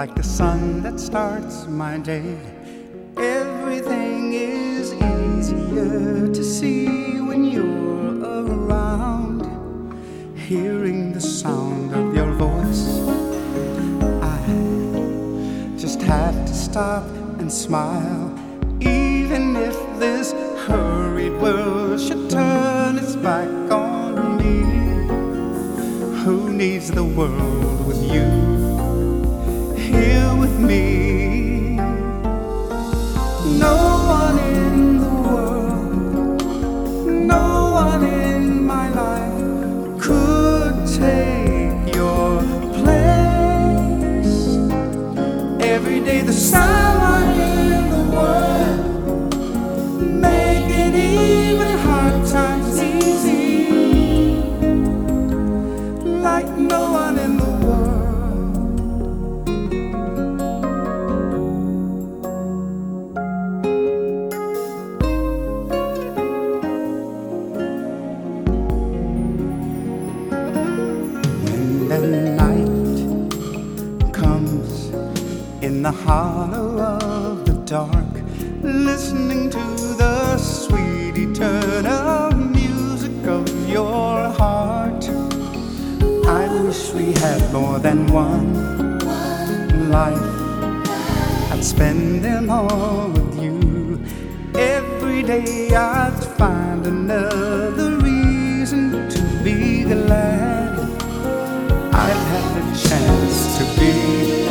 like the sun that starts my day. Everything is easier to see when you're around. Hearing the sound of your voice, I just have to stop and smile. Even if this hurried world should turn its back on me, who needs the world with you here with me? No one in the world, no one in my life could take your place. Every day the someone in the world, making even hard times easy, like no one in the world. When the night comes in the hollow of the dark, listening to the sweet eternal music of your heart, I wish we had more than one life. I'd spend them all with you. Every day I'd find another reason to be glad I've had the chance to be